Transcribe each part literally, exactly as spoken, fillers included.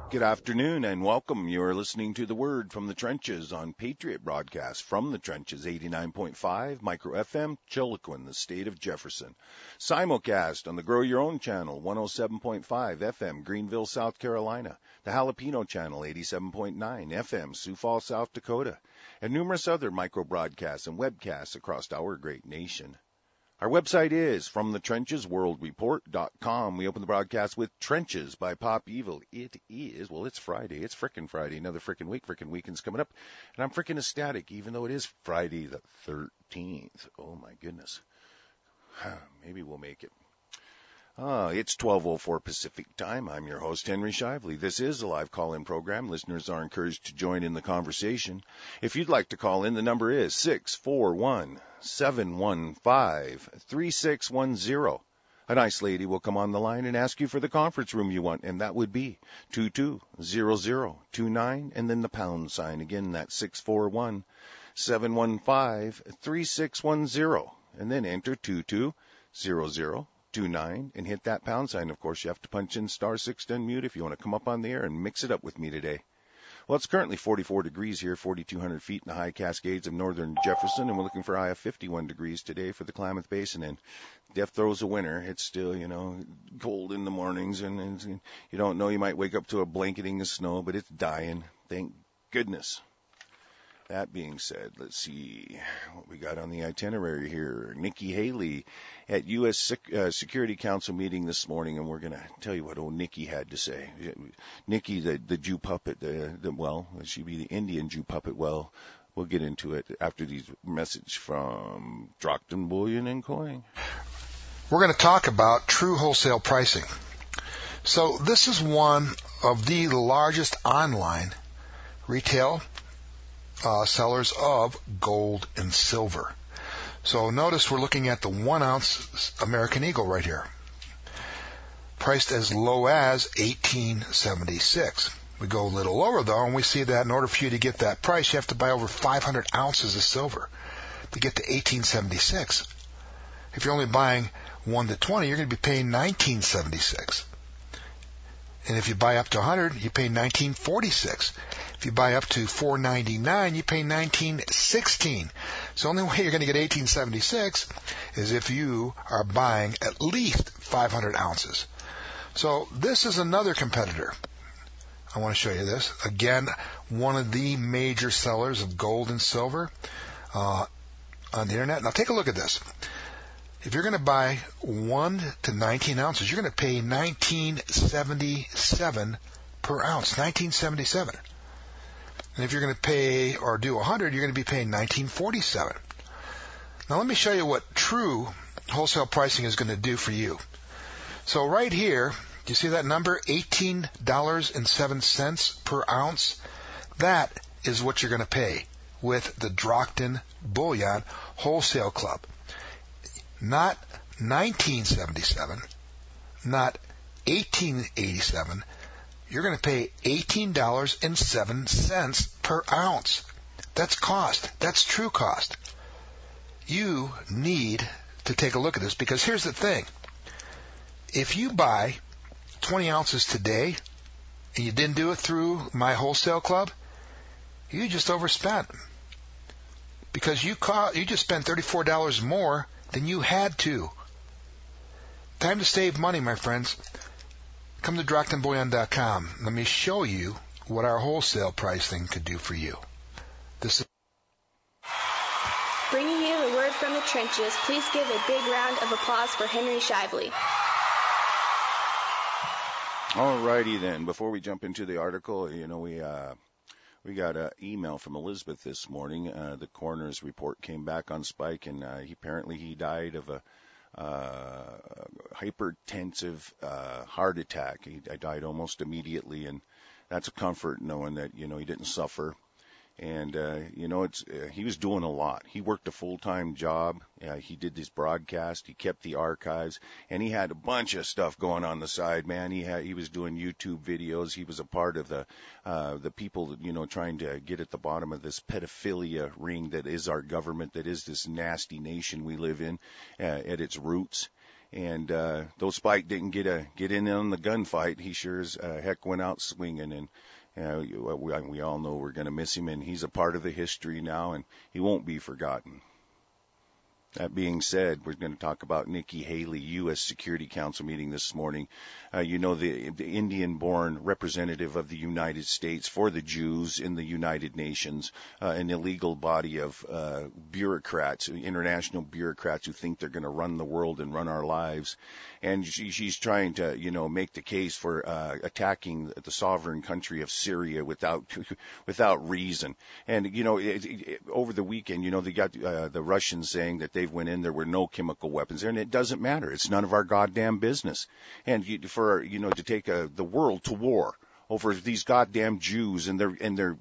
Good afternoon and welcome. You're listening to The Word from the Trenches on Patriot Broadcast from the Trenches, eighty-nine point five Micro F M, Chiloquin, the state of Jefferson. Simulcast on the Grow Your Own channel, one oh seven point five F M, Greenville, South Carolina. The Jalapeno channel, eighty-seven point nine F M, Sioux Falls, South Dakota. And numerous other micro broadcasts and webcasts across our great nation. Our website is from the trenches world report dot com. We open the broadcast with Trenches by Pop Evil. It is, well, it's Friday. It's frickin' Friday. Another frickin' week. Frickin' weekend's coming up. And I'm frickin' ecstatic, even though it is Friday the thirteenth. Oh, my goodness. Maybe we'll make it. Ah, it's twelve oh four Pacific time. I'm your host, Henry Shively. This is a live call-in program. Listeners are encouraged to join in the conversation. If you'd like to call in, the number is six four one, seven one five, three six one zero. A nice lady will come on the line and ask you for the conference room you want, and that would be two two zero zero two nine, and then the pound sign. Again, that's six four one, seven one five, three six one zero, and then enter two two zero zero two nine and hit that pound sign. Of course, you have to punch in star six to unmute if you want to come up on the air and mix it up with me today. Well, it's currently forty-four degrees here, forty-two hundred feet in the high Cascades of northern Jefferson, and we're looking for a high of fifty-one degrees today for the Klamath Basin. And death throes of winter. It's still, you know, cold in the mornings, and, and you don't know, you might wake up to a blanketing of snow, but it's dying. Thank goodness. That being said, let's see what we got on the itinerary here. Nikki Haley at U S Sec- uh, Security Council meeting this morning, and we're going to tell you what old Nikki had to say. Nikki, the, the Jew puppet, the, the, well, she'd be the Indian Jew puppet. Well, we'll get into it after these message from Drockton Bullion and Coin. We're going to talk about true wholesale pricing. So this is one of the largest online retail Uh, sellers of gold and silver. So notice we're looking at the one ounce American Eagle right here, priced as low as eighteen seventy-six. We go a little lower though, and we see that in order for you to get that price, you have to buy over five hundred ounces of silver to get to eighteen seventy-six. If you're only buying one to twenty, you're going to be paying nineteen seventy-six. And if you buy up to one hundred, you pay nineteen forty-six. If you buy up to four ninety-nine, you pay nineteen sixteen. So the only way you're going to get eighteen seventy-six is if you are buying at least five hundred ounces. So this is another competitor. I want to show you this. Again, one of the major sellers of gold and silver uh, on the internet. Now take a look at this. If you're going to buy one to nineteen ounces, you're going to pay nineteen seventy-seven per ounce. nineteen seventy-seven. And if you're going to pay or do one hundred, you're going to be paying nineteen forty-seven. Now let me show you what true wholesale pricing is going to do for you. So right here, do you see that number, eighteen dollars and seven cents per ounce? That is what you're going to pay with the Drockton Bullion Wholesale Club. Not nineteen seventy-seven, not eighteen eighty-seven. You're going to pay eighteen dollars and seven cents per ounce. That's cost. That's true cost. You need to take a look at this, because here's the thing. If you buy twenty ounces today and you didn't do it through my wholesale club, you just overspent. Because you co- you just spent thirty-four dollars more than you had to. Time to save money, my friends. Come to Drockton Bullion dot com. Let me show you what our wholesale pricing could do for you. This is Bringing you the word from the trenches, please give a big round of applause for Henry Shively. All righty then. Before we jump into the article, you know, we uh, we got an email from Elizabeth this morning. Uh, the coroner's report came back on Spike, and uh, he, apparently he died of a uh, hypertensive uh, heart attack. He died almost immediately, and that's a comfort knowing that, you know, he didn't suffer. And, uh, you know, it's, uh, he was doing a lot. He worked a full-time job. Uh, he did his broadcast. He kept the archives, and he had a bunch of stuff going on the side, man. He had, he was doing YouTube videos. He was a part of the, uh, the people that, you know, trying to get at the bottom of this pedophilia ring that is our government, that is this nasty nation we live in, uh, at its roots. And uh, though Spike didn't get a get in on the gunfight, he sure as uh, heck went out swinging. And uh, we, we all know we're going to miss him, and he's a part of the history now, and he won't be forgotten. That being said, we're going to talk about Nikki Haley, U S Security Council meeting this morning. Uh, you know, the, the Indian-born representative of the United States for the Jews in the United Nations, uh, an illegal body of uh, bureaucrats, international bureaucrats who think they're going to run the world and run our lives. And she, she's trying to, you know, make the case for uh, attacking the sovereign country of Syria without without reason. And, you know, it, it, over the weekend, you know, they got uh, the Russians saying that they went in, there were no chemical weapons there, and it doesn't matter. It's none of our goddamn business. And you, for, you know, to take a, the world to war over these goddamn Jews and their and their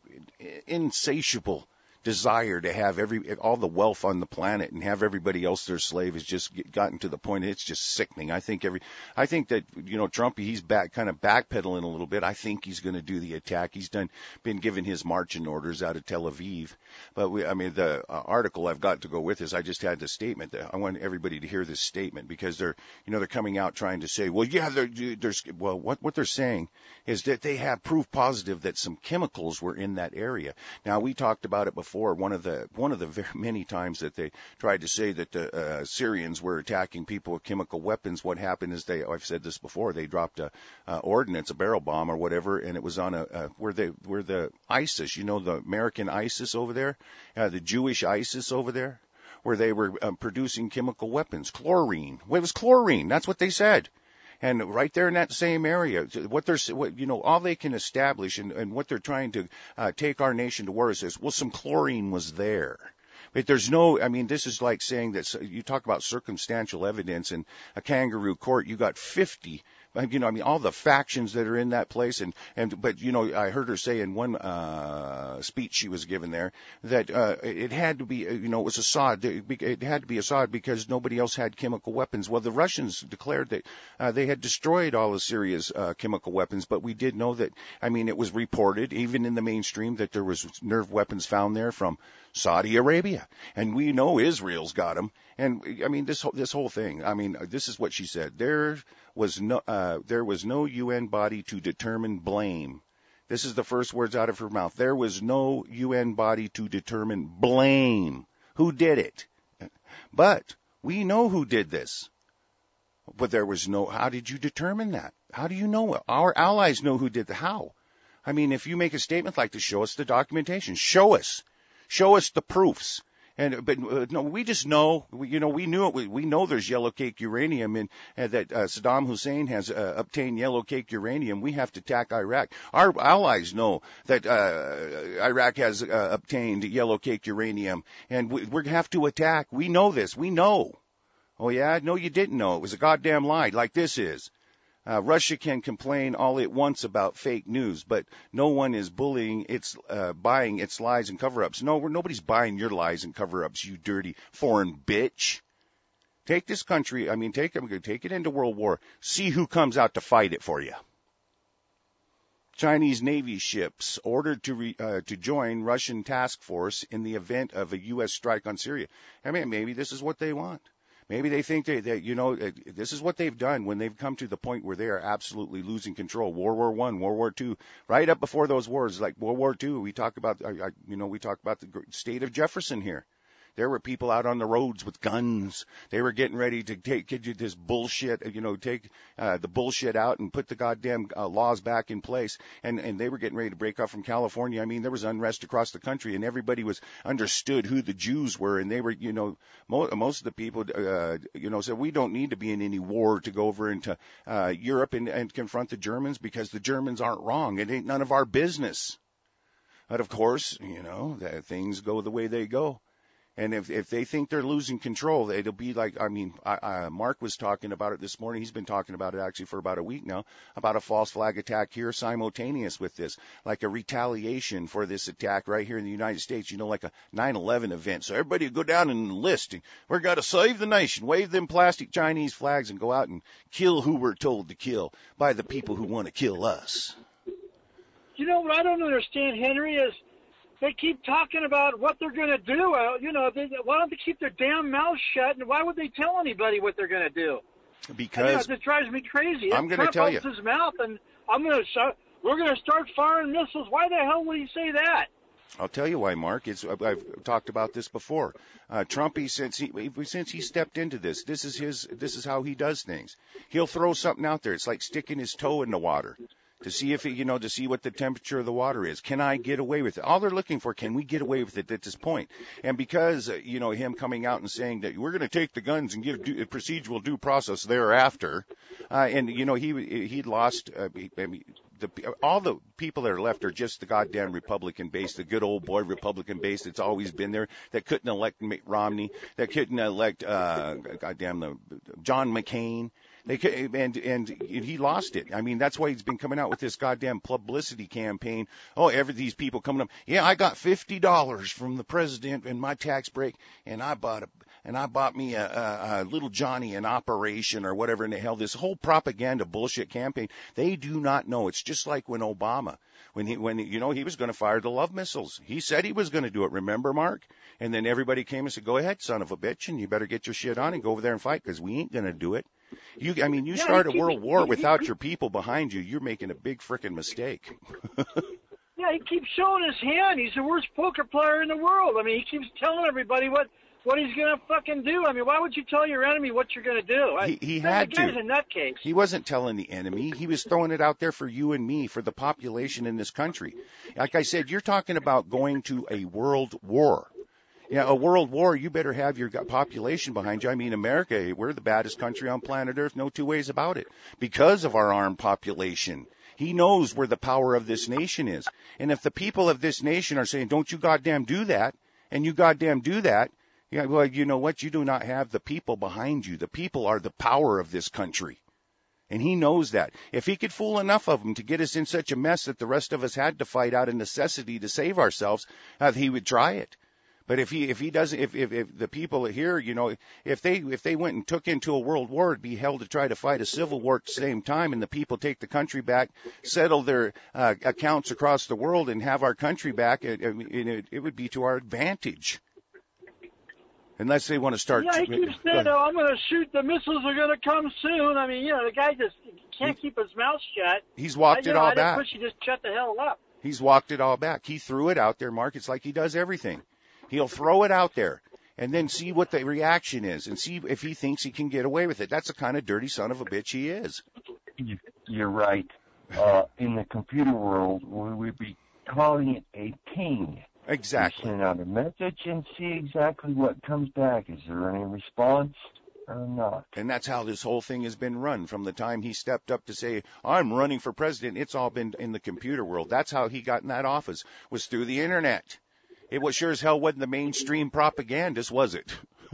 insatiable desire to have every all the wealth on the planet and have everybody else their slave has just get, gotten to the point it's just sickening. I think every I think that, you know, Trump, he's back kind of backpedaling a little bit. I think he's going to do the attack. He's done been given his marching orders out of Tel Aviv. But we, I mean, the uh, article I've got to go with is I just had the statement. That I want everybody to hear this statement because they're, you know, they're coming out trying to say, well, yeah, there's well, what what they're saying is that they have proof positive that some chemicals were in that area. Now, we talked about it before. One of the one of the very many times that they tried to say that the uh, Syrians were attacking people with chemical weapons, what happened is they, I've said this before, they dropped a uh, ordnance, a barrel bomb or whatever, and it was on a uh, where they where the ISIS, you know, the American ISIS over there, uh, the Jewish ISIS over there, where they were um, producing chemical weapons, chlorine. Well, it was chlorine. That's what they said. And right there in that same area, what they're, what, you know, all they can establish and, and what they're trying to uh, take our nation to war is this, well, some chlorine was there. But there's no, I mean, this is like saying that you talk about circumstantial evidence in a kangaroo court, you got fifty, you know, I mean, all the factions that are in that place. And, and, but, you know, I heard her say in one, uh, speech she was given there that, uh, it had to be, you know, it was Assad. It had to be Assad because nobody else had chemical weapons. Well, the Russians declared that, uh, they had destroyed all of Syria's, uh, chemical weapons, but we did know that, I mean, it was reported even in the mainstream that there was nerve weapons found there from Saudi Arabia. And we know Israel's got them. And I mean, this, this whole thing, I mean, this is what she said. There was no, uh, there was no U N body to determine blame. This is the first words out of her mouth. There was no U N body to determine blame. Who did it? But we know who did this. But there was no, how did you determine that? How do you know? Our allies know who did the how. I mean, if you make a statement like this, show us the documentation. Show us. Show us the proofs. And but uh, no, we just know, we, you know, we knew it. We, we know there's yellow cake uranium, and uh, that uh, Saddam Hussein has uh, obtained yellow cake uranium. We have to attack Iraq. Our allies know that uh, Iraq has uh, obtained yellow cake uranium, and we, we have to attack. We know this. We know. Oh yeah, no, you didn't know. It was a goddamn lie, like this is. Uh, Russia can complain all it wants about fake news, but no one is bullying its, uh, buying its lies and cover-ups. No, we're, nobody's buying your lies and cover-ups, you dirty foreign bitch. Take this country, I mean, take, take it into World War. See who comes out to fight it for you. Chinese Navy ships ordered to re, uh, to join Russian task force in the event of a U S strike on Syria. I mean, maybe this is what they want. Maybe they think that, that, you know, this is what they've done when they've come to the point where they are absolutely losing control. World War One, World War Two, right up before those wars, like World War Two, we talk about, you know, we talk about the state of Jefferson here. There were people out on the roads with guns. They were getting ready to take this bullshit, you know, take uh, the bullshit out and put the goddamn uh, laws back in place. And, and they were getting ready to break off from California. I mean, there was unrest across the country, and everybody was understood who the Jews were. And they were, you know, mo- most of the people, uh, you know, said we don't need to be in any war to go over into uh, Europe and, and confront the Germans because the Germans aren't wrong. It ain't none of our business. But of course, you know, that things go the way they go. And if if they think they're losing control, it'll be like, I mean, I, I, Mark was talking about it this morning. He's been talking about it actually for about a week now, about a false flag attack here simultaneous with this, like a retaliation for this attack right here in the United States, you know, like a nine eleven event. So everybody go down and enlist. We're going to save the nation, wave them plastic Chinese flags and go out and kill who we're told to kill by the people who want to kill us. You know what I don't understand, Henry, is they keep talking about what they're going to do. Uh, you know, they, why don't they keep their damn mouths shut, and why would they tell anybody what they're going to do? Because yeah, this drives me crazy. I'm going to Trump tell you. opens his mouth, and I'm going to we're going to start firing missiles. Why the hell would he say that? I'll tell you why, Mark. It's, I've talked about this before. Uh, Trump, he, since he since he stepped into this, this is his. This is how he does things. He'll throw something out there. It's like sticking his toe in the water to see if it, you know, to see what the temperature of the water is. Can I get away with it? All they're looking for, can we get away with it at this point? And because, uh, you know, him coming out and saying that we're going to take the guns and give due, procedural due process thereafter, uh, and you know, he he'd lost. Uh, I mean, The, all the people that are left are just the goddamn Republican base, the good old boy Republican base that's always been there, that couldn't elect Mitt Romney, that couldn't elect, uh, goddamn, the, John McCain. They could, and, and he lost it. I mean, that's why he's been coming out with this goddamn publicity campaign. Oh, every, these people coming up. Yeah, I got fifty dollars from the president in my tax break, and I bought a, and I bought me a, a, a little Johnny an operation or whatever in the hell. This whole propaganda bullshit campaign. They do not know. It's just like when Obama, when he, when, you know, he was going to fire the love missiles. He said he was going to do it. Remember, Mark? And then everybody came and said, go ahead, son of a bitch, and you better get your shit on and go over there and fight, because we ain't going to do it. You, I mean, you yeah, start a keep, world war he, without he, your people behind you, you're making a big frickin' mistake. Yeah, he keeps showing his hand. He's the worst poker player in the world. I mean, he keeps telling everybody what, what he's going to fucking do. I mean, why would you tell your enemy what you're going to do? I, he he had the guy's to. a nutcase. He wasn't telling the enemy. He was throwing it out there for you and me, for the population in this country. Like I said, you're talking about going to a world war. Yeah, a world war, you better have your population behind you. I mean, America, we're the baddest country on planet Earth, no two ways about it, because of our armed population. He knows where the power of this nation is. And if the people of this nation are saying, don't you goddamn do that, and you goddamn do that, yeah, well, you know what? You do not have the people behind you. The people are the power of this country. And he knows that. If he could fool enough of them to get us in such a mess that the rest of us had to fight out of necessity to save ourselves, uh, he would try it. But if he if he doesn't if, if if the people here, you know, if they if they went and took into a world war, it'd be hell to try to fight a civil war at the same time, and the people take the country back, settle their uh, accounts across the world, and have our country back. It, it, it would be to our advantage, unless they want to start. Yeah, he keeps saying, "Oh, I'm going to shoot. The missiles are going to come soon." I mean, you know, the guy just can't he, keep his mouth shut. He's walked I, it know, all I back. I wish he just shut the hell up. He's walked it all back. He threw it out there, Mark. It's like he does everything. He'll throw it out there and then see what the reaction is and see if he thinks he can get away with it. That's the kind of dirty son of a bitch he is. You're right. Uh, in the computer world, we would be calling it a ping. Exactly. You send out a message and see exactly what comes back. Is there any response or not? And that's how this whole thing has been run from the time he stepped up to say, I'm running for president. It's all been in the computer world. That's how he got in that office, was through the Internet. It was sure as hell wasn't the mainstream propagandist, was it?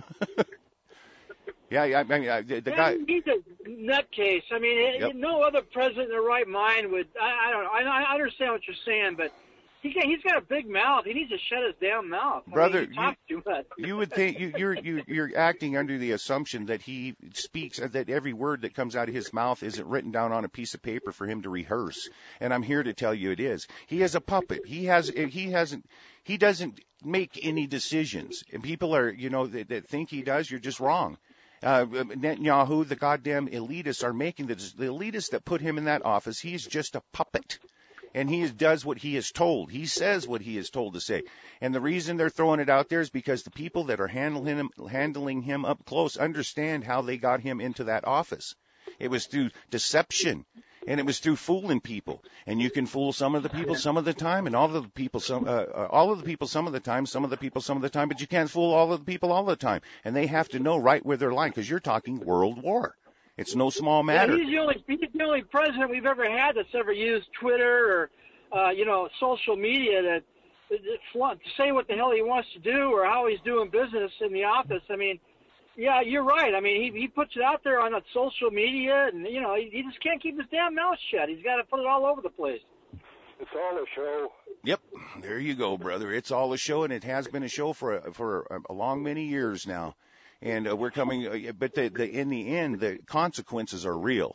yeah, I mean, the, the guy. He's a nutcase. I mean, yep. no other president in their right mind would. I, I don't know. I, I understand what you're saying, but he got, he's got a big mouth. He needs to shut his damn mouth. I Brother, mean, he talks you, too much. you would think you, you're you, you're acting under the assumption that he speaks, that every word that comes out of his mouth isn't written down on a piece of paper for him to rehearse. And I'm here to tell you it is. He is a puppet. He has he hasn't. He doesn't make any decisions. And people are, you know, that, that think he does, you're just wrong. Uh, Netanyahu, the goddamn elitists are making the, the elitists that put him in that office. He's just a puppet. And he does what he is told. He says what he is told to say. And the reason they're throwing it out there is because the people that are handling him, handling him up close understand how they got him into that office. It was through deception. And it was through fooling people. And you can fool some of the people some of the time, and all of the people some, uh, uh, all of the people some of the time, some of the people some of the time, but you can't fool all of the people all the time. And they have to know right where they're lying, because you're talking world war. It's no small matter. Yeah, he's the only he's the only president we've ever had that's ever used Twitter or uh, you know social media to, to say what the hell he wants to do or how he's doing business in the office. I mean. Yeah, you're right. I mean, he he puts it out there on that social media, and, you know, he, he just can't keep his damn mouth shut. He's got to put it all over the place. It's all a show. Yep, there you go, brother. It's all a show, and it has been a show for a, for a long many years now. And uh, we're coming, uh, but the, the, in the end, the consequences are real.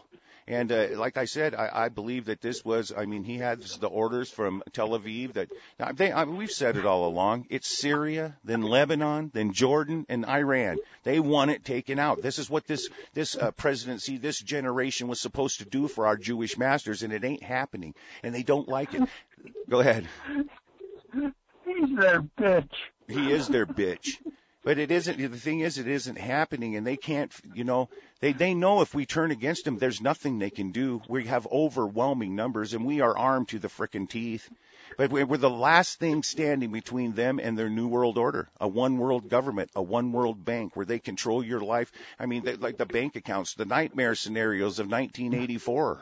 And uh, like I said, I, I believe that this was, I mean, he had the orders from Tel Aviv that they, I mean, we've said it all along. It's Syria, then Lebanon, then Jordan, and Iran. They want it taken out. This is what this this uh, presidency, this generation was supposed to do for our Jewish masters, and it ain't happening. And they don't like it. Go ahead. He's their bitch. He is their bitch. But it isn't, the thing is, it isn't happening, and they can't, you know, they, they know if we turn against them, there's nothing they can do. We have overwhelming numbers, and we are armed to the frickin' teeth. But we're the last thing standing between them and their new world order, a one world government, a one world bank where they control your life. I mean, they, like the bank accounts, the nightmare scenarios of nineteen eighty-four.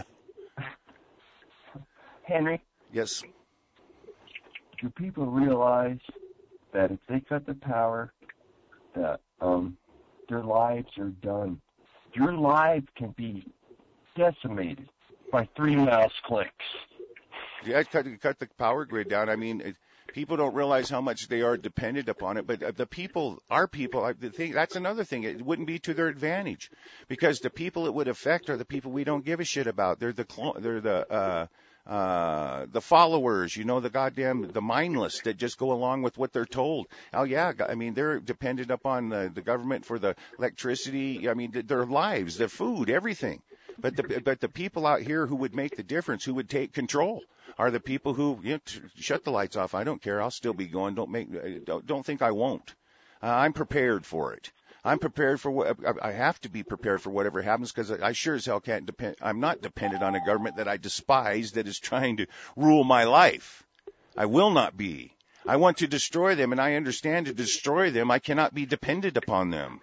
Henry? Yes. Do people realize that if they cut the power, that um, their lives are done? Your life can be decimated by three mouse clicks. Yeah, cut, cut the power grid down. I mean, it, people don't realize how much they are dependent upon it. But uh, the people, our people, I think that's another thing. It wouldn't be to their advantage, because the people it would affect are the people we don't give a shit about. They're the clo- they're the uh, uh, the followers, you know, the goddamn, the mindless that just go along with what they're told. Oh yeah, I mean, they're dependent upon the, the government for the electricity. I mean, their lives, their food, everything. But the but the people out here who would make the difference, who would take control, are the people who, you know, t- shut the lights off. I don't care. I'll still be going. Don't make don't, don't think I won't. Uh, I'm prepared for it. I'm prepared for what I have to be prepared for whatever happens, because I sure as hell can't depend. I'm not dependent on a government that I despise that is trying to rule my life. I will not be. I want to destroy them, and I understand to destroy them, I cannot be dependent upon them.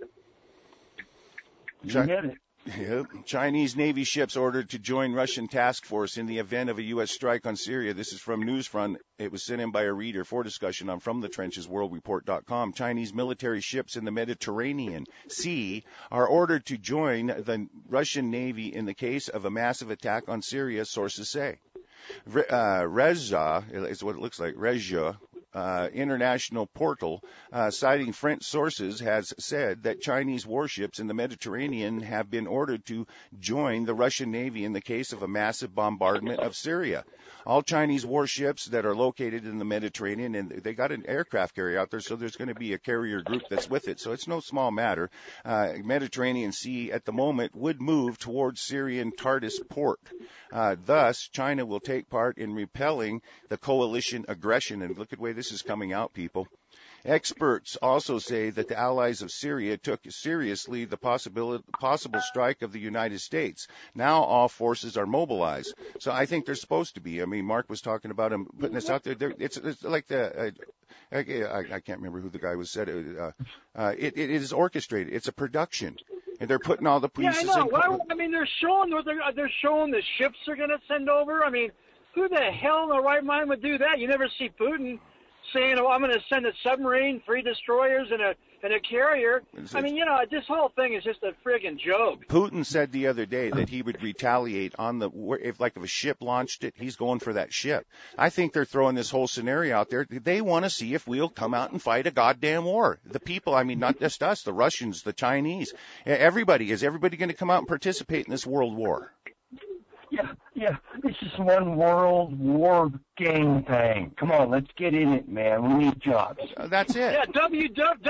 You get it. Yep. Chinese Navy ships ordered to join Russian task force in the event of a U S strike on Syria. This is from Newsfront. It was sent in by a reader for discussion on from the trenches world report dot com. Chinese military ships in the Mediterranean Sea are ordered to join the Russian Navy in the case of a massive attack on Syria, sources say. Uh, Reza is what it looks like. Reza. Uh, international portal, uh, citing French sources, has said that Chinese warships in the Mediterranean have been ordered to join the Russian Navy in the case of a massive bombardment of Syria. All Chinese warships that are located in the Mediterranean, and they got an aircraft carrier out there, so there's going to be a carrier group that's with it. So it's no small matter. Uh, Mediterranean Sea at the moment would move towards Syrian Tartus port. Uh, thus, China will take part in repelling the coalition aggression. And look at the way this is coming out, people. Experts also say that the allies of Syria took seriously the possibility, possible strike of the United States. Now all forces are mobilized. So I think they're supposed to be. I mean, Mark was talking about them putting this out there. They're, it's, it's like the, uh, I, I, I can't remember who the guy was said. Uh, uh, it, it is orchestrated. It's a production. And they're putting all the pieces Yeah, I know. in. Why, I mean, they're showing, they're, they're showing the ships they're going to send over. I mean, who the hell in their right mind would do that? You never see Putin saying, oh, I'm going to send a submarine, three destroyers, and a and a carrier. I mean, you know, this whole thing is just a friggin' joke. Putin said the other day that he would retaliate on the, if like if a ship launched it, he's going for that ship. I think they're throwing this whole scenario out there. They want to see if we'll come out and fight a goddamn war. The people, I mean, not just us, the Russians, the Chinese, everybody. Is everybody going to come out and participate in this world war? Yeah, yeah, this is one world war gang thing. Come on, let's get in it, man. We need jobs. Uh, that's it. Yeah, W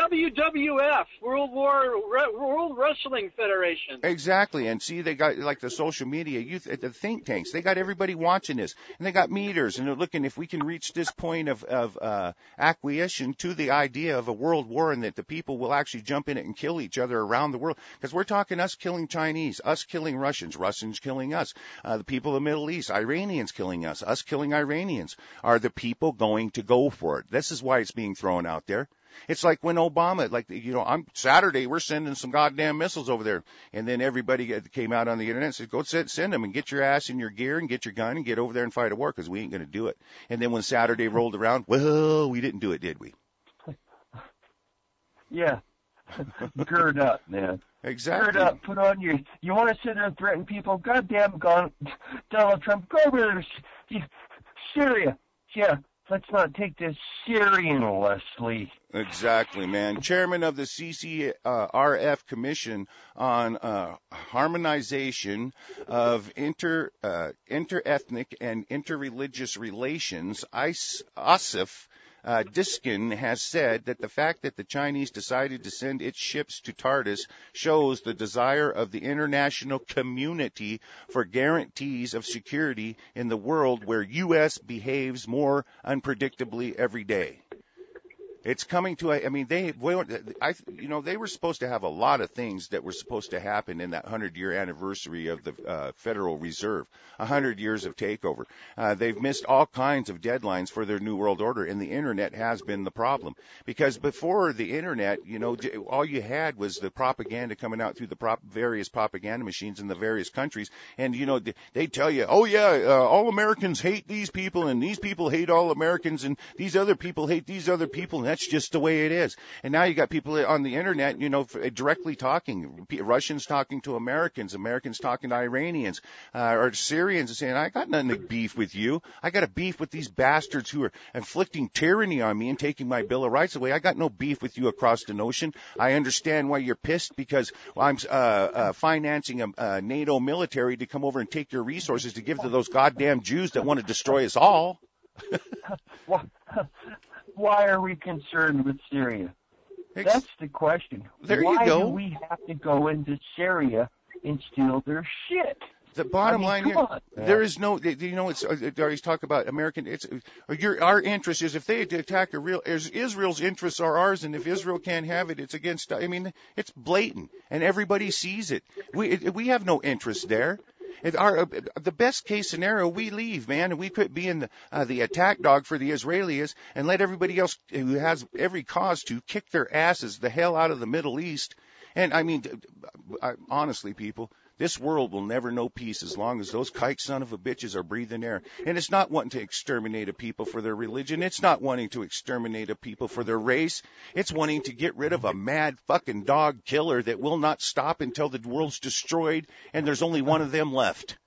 W F, World War World Wrestling Federation. Exactly, and see, they got like the social media, youth, the think tanks. They got everybody watching this, and they got meters, and they're looking if we can reach this point of of uh, acquiescence to the idea of a world war, and that the people will actually jump in it and kill each other around the world. Because we're talking us killing Chinese, us killing Russians, Russians killing us. Uh, the people of the Middle East, Iranians killing us, us killing Iranians. Are the people going to go for it? This is why it's being thrown out there. It's like when Obama, like, you know, on Saturday, we're sending some goddamn missiles over there. And then everybody came out on the internet and said, go send, send them and get your ass in your gear and get your gun and get over there and fight a war, because we ain't going to do it. And then when Saturday rolled around, well, we didn't do it, did we? Yeah. Gird up, man. Exactly. Gird up. Put on your. You want to sit there and threaten people? Goddamn, gone. Donald Trump, go over there. Syria. Yeah. let's not take this serious, Leslie. Exactly, man. Chairman of the C C R F Commission on uh, Harmonization of inter uh, interethnic and interreligious relations, Asif uh, Diskin, has said that the fact that the Chinese decided to send its ships to Tartus shows the desire of the international community for guarantees of security in the world where U S behaves more unpredictably every day. It's coming to, I mean, they, I, you know, they were supposed to have a lot of things that were supposed to happen in that hundred-year anniversary of the uh, Federal Reserve, a hundred years of takeover. Uh, they've missed all kinds of deadlines for their New World Order, and the Internet has been the problem. Because before the Internet, you know, all you had was the propaganda coming out through the prop, various propaganda machines in the various countries, and, you know, they tell you, oh, yeah, uh, all Americans hate these people, and these people hate all Americans, and these other people hate these other people, and that's just the way it is. And now you got people on the internet, you know, directly talking, Russians talking to Americans, Americans talking to Iranians, uh, or Syrians, and saying, I got nothing to beef with you. I got a beef with these bastards who are inflicting tyranny on me and taking my Bill of Rights away. I got no beef with you across the ocean. I understand why you're pissed because I'm uh, uh, financing a, a NATO military to come over and take your resources to give to those goddamn Jews that want to destroy us all. Why are we concerned with Syria? That's the question. There Why you go. do we have to go into Syria and steal their shit? The bottom I mean, line come here, on, there is no, you know, it's, uh, Darius talk about American, it's, uh, your, our interest is if they attack a real, Israel's interests are ours, and if Israel can't have it, it's against, I mean, it's blatant, and everybody sees it. We, it, we have no interest there. It, our, uh, the best case scenario, we leave, man, and we quit being the, uh, the attack dog for the Israelis and let everybody else who has every cause to kick their asses the hell out of the Middle East. And I mean, I, honestly, people, this world will never know peace as long as those kike son of a bitches are breathing air. And it's not wanting to exterminate a people for their religion. It's not wanting to exterminate a people for their race. It's wanting to get rid of a mad fucking dog killer that will not stop until the world's destroyed and there's only one of them left.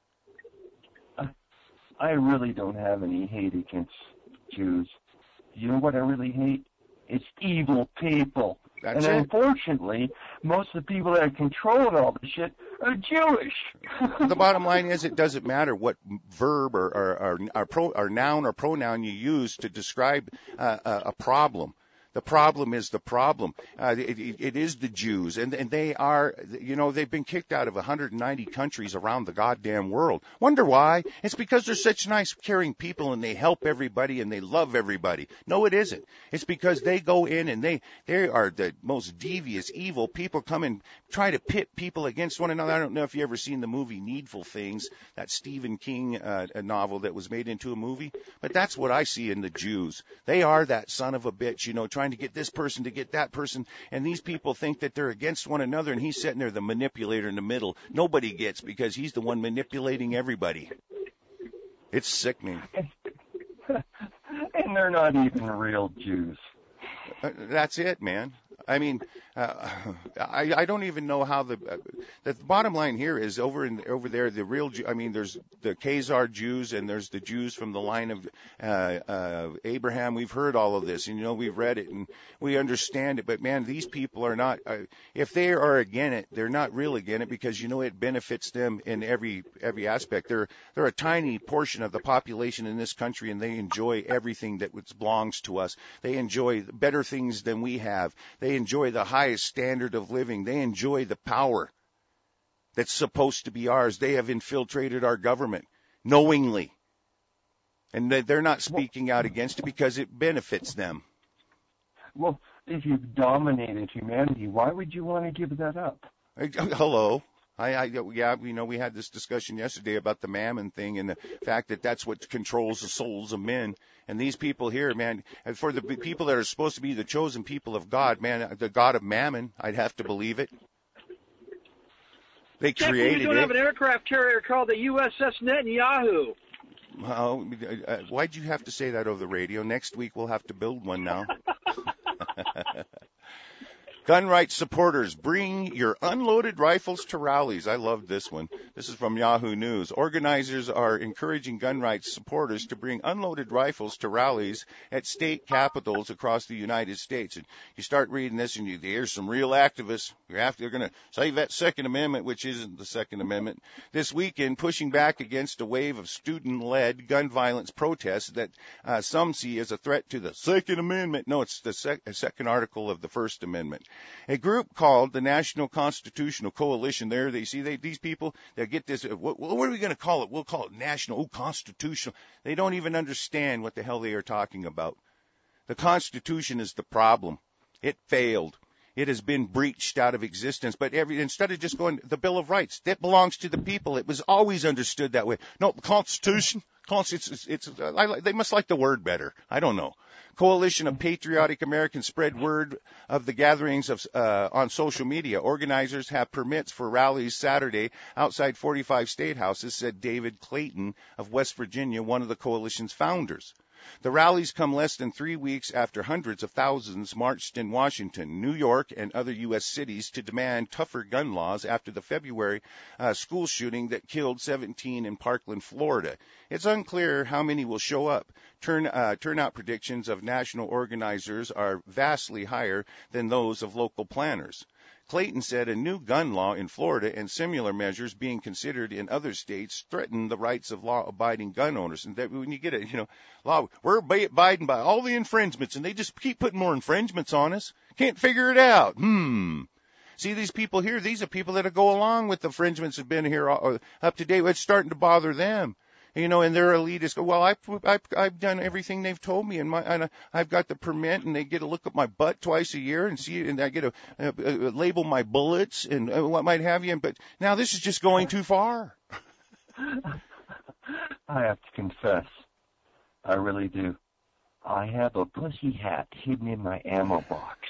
I really don't have any hate against Jews. You know what I really hate? It's evil people. That's and it. Unfortunately, most of the people that control all the shit are Jewish. The bottom line is it doesn't matter what verb or, or, or, or, pro, or noun or pronoun you use to describe uh, a, a problem. The problem is the problem. Uh, it, it, it is the Jews, and, and they are, you know, they've been kicked out of one hundred ninety countries around the goddamn world. Wonder why? It's because they're such nice, caring people, and they help everybody, and they love everybody. No, it isn't. It's because they go in, and they, they are the most devious, evil people come and try to pit people against one another. I don't know if you ever seen the movie Needful Things, that Stephen King uh, a novel that was made into a movie, but that's what I see in the Jews. They are that son of a bitch, you know, trying to get this person to get that person, and these people think that they're against one another, and he's sitting there, the manipulator in the middle. Nobody gets because he's the one manipulating everybody. It's sickening. And they're not even real Jews. Uh, that's it, man. I mean, uh, I, I don't even know how the uh, the bottom line here is over in over there. The real, Jew, I mean, there's the Khazar Jews and there's the Jews from the line of uh, uh, Abraham. We've heard all of this, and you know, we've read it and we understand it. But man, these people are not. Uh, if they are against it, they're not real against it because you know it benefits them in every every aspect. They're they're a tiny portion of the population in this country, and they enjoy everything that belongs to us. They enjoy better things than we have. They enjoy the highest standard of living. They enjoy the power that's supposed to be ours. They have infiltrated our government knowingly. And they're not speaking out against it because it benefits them. Well, if you've dominated humanity, why would you want to give that up? Hello. I, I, yeah, you know, we had this discussion yesterday about the mammon thing and the fact that that's what controls the souls of men. And these people here, man, and for the people that are supposed to be the chosen people of God, man, the God of mammon, I'd have to believe it. They created it. You don't it. have an aircraft carrier called the U S S Netanyahu. Well, uh, why'd you have to say that over the radio? Next week we'll have to build one now. Gun rights supporters, bring your unloaded rifles to rallies. I love this one. This is from Yahoo News. Organizers are encouraging gun rights supporters to bring unloaded rifles to rallies at state capitals across the United States. And you start reading this and you hear some real activists. You're, after, they're going to save that Second Amendment, which isn't the Second Amendment. This weekend, pushing back against a wave of student-led gun violence protests that uh, some see as a threat to the Second Amendment. No, it's the sec- second article of the First Amendment. A group called the National Constitutional Coalition. There, they see they, these people. They get this. What, what are we going to call it? We'll call it national. Oh, constitutional. They don't even understand what the hell they are talking about. The Constitution is the problem. It failed. It has been breached out of existence. But every instead of just going the Bill of Rights, that belongs to the people. It was always understood that way. No, the Constitution. It's, it's, it's, I, they must like the word better. I don't know. Coalition of Patriotic Americans spread word of the gatherings of, uh, on social media. Organizers have permits for rallies Saturday outside forty-five state houses, said David Clayton of West Virginia, one of the coalition's founders. The rallies come less than three weeks after hundreds of thousands marched in Washington, New York, and other U S cities to demand tougher gun laws after the February uh, school shooting that killed seventeen in Parkland, Florida. It's unclear how many will show up. Turn, uh, turnout predictions of national organizers are vastly higher than those of local planners. Clayton said a new gun law in Florida and similar measures being considered in other states threaten the rights of law-abiding gun owners. And that when you get it, you know, law, we're abiding by all the infringements, and they just keep putting more infringements on us. Can't figure it out. Hmm. See, these people here, these are people that go along with the infringements that have been here all, up to date. It's starting to bother them. You know, and their elitists go, well, I've, I've, I've done everything they've told me, and, my, and I've got the permit, and they get to look at my butt twice a year and see, and I get to uh, uh, label my bullets and uh, what might have you. But now this is just going too far. I have to confess, I really do. I have a pussy hat hidden in my ammo box.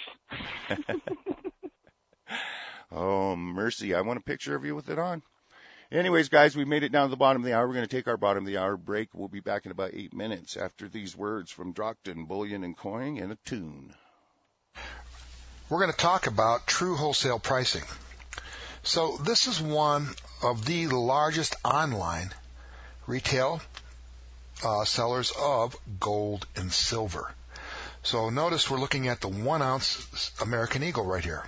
Oh, mercy. I want a picture of you with it on. Anyways, guys, we made it down to the bottom of the hour. We're going to take our bottom of the hour break. We'll be back in about eight minutes after these words from Drockton, Bullion, and Coin and a tune. We're going to talk about true wholesale pricing. So this is one of the largest online retail uh, sellers of gold and silver. So notice we're looking at the one ounce American Eagle right here,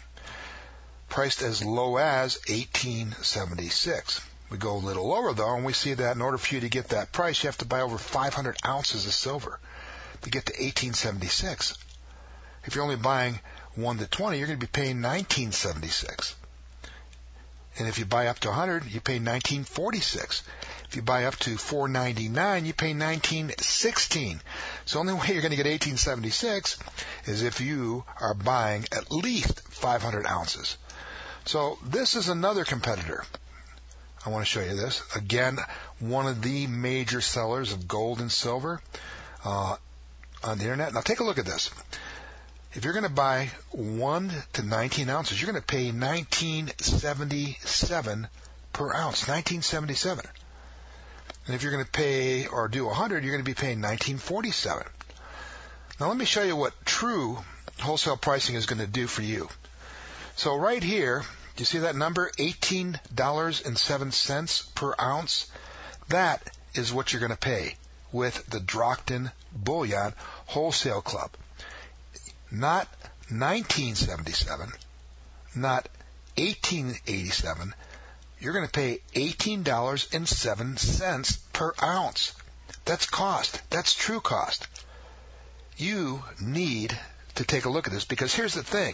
priced as low as eighteen seventy-six. We go a little lower though, and we see that in order for you to get that price, you have to buy over five hundred ounces of silver to get to eighteen seventy-six. If you're only buying one to twenty, you're going to be paying nineteen seventy-six. And if you buy up to one hundred, you pay nineteen forty-six. If you buy up to four ninety-nine, you pay nineteen sixteen. So the only way you're going to get eighteen seventy-six is if you are buying at least five hundred ounces. So this is another competitor. I want to show you this. Again, one of the major sellers of gold and silver uh, on the internet. Now take a look at this. If you're going to buy one to nineteen ounces, you're going to pay nineteen seventy-seven per ounce. nineteen seventy-seven. And if you're going to pay or do one hundred, you're going to be paying nineteen forty-seven. Now let me show you what true wholesale pricing is going to do for you. So right here, do you see that number, eighteen dollars and seven cents per ounce? That is what you're going to pay with the Drockton Bullion Wholesale Club. Not nineteen seventy-seven, not eighteen eighty-seven. You're going to pay eighteen dollars and seven cents per ounce. That's cost. That's true cost. You need to take a look at this, because here's the thing.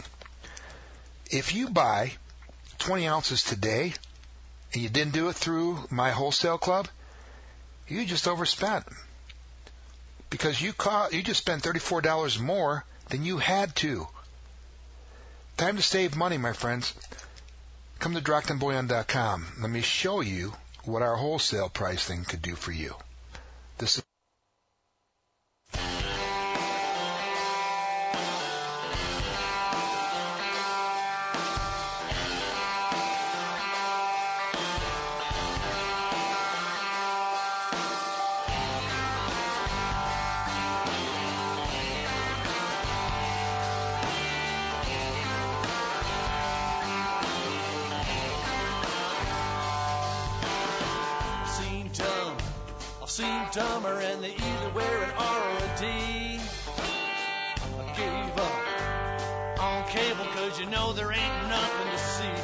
If you buy twenty ounces today and you didn't do it through my wholesale club, you just overspent, because you co- you just spent thirty-four dollars more than you had to. Time to save money, my friends. Come to Drockton Bullion dot com. Let me show you what our wholesale pricing could do for you. This is dumber and they either wear an R or a D. I gave up on cable cause you know there ain't nothing to see.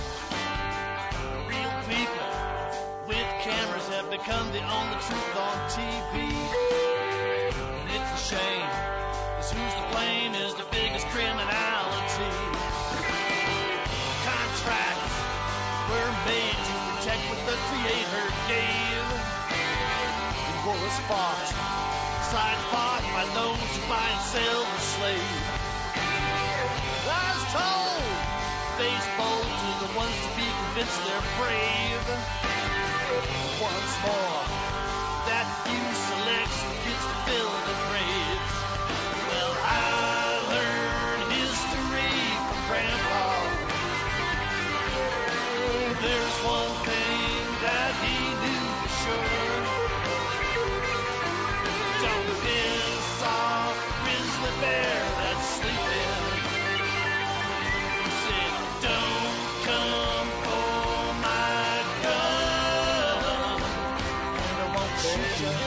Real people with cameras have become the only truth on T V. And it's a shame, cause who's to blame is the biggest criminality. Contracts were made to protect what the Creator gave. The war was fought, side fought by those who buy and sell the slave. I was told, face bold to the ones to be convinced they're brave. Once more, that few selects who gets to fill the grave. Well, I learned history from Grandpa. There's one thing that he knew for sure. Don't piss off a grizzly bear that's sleeping. He said, don't come for my gun, and I won't shoot you.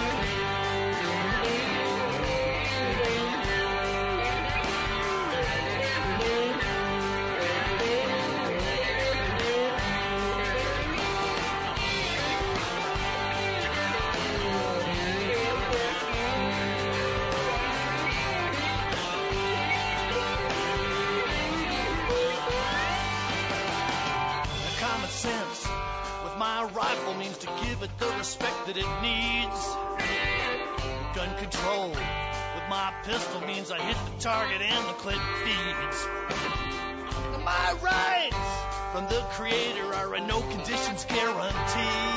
Sense with my rifle means to give it the respect that it needs. Gun control with my pistol means I hit the target and the clip feeds. My rights from the Creator are a no conditions guarantee.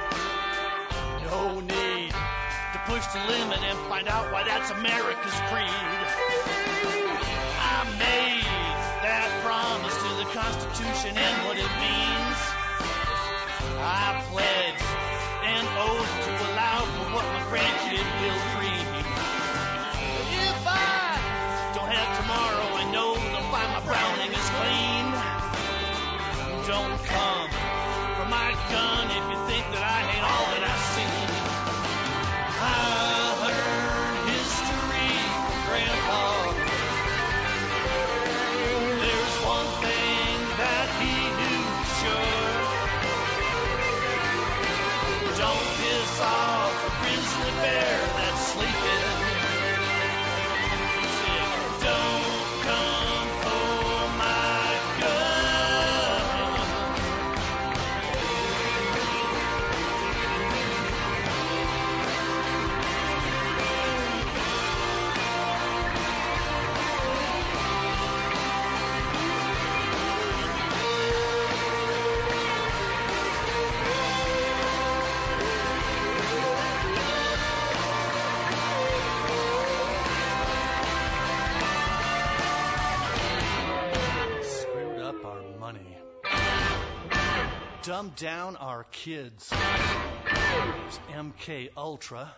No need to push the limit and find out why that's America's creed. I made that promise to the Constitution and what it means. I pledge an oath to allow for what my grandkid will dream. If I don't have tomorrow, I know they'll find my Browning is clean. Don't come for my gun if you think that I hate all that I've seen. I learned history from Grandpa. There's one thing that he knew for sure. Don't piss off a grizzly bear that's sleeping. He said, don't come for my gun. Dumb down our kids. There's M K Ultra,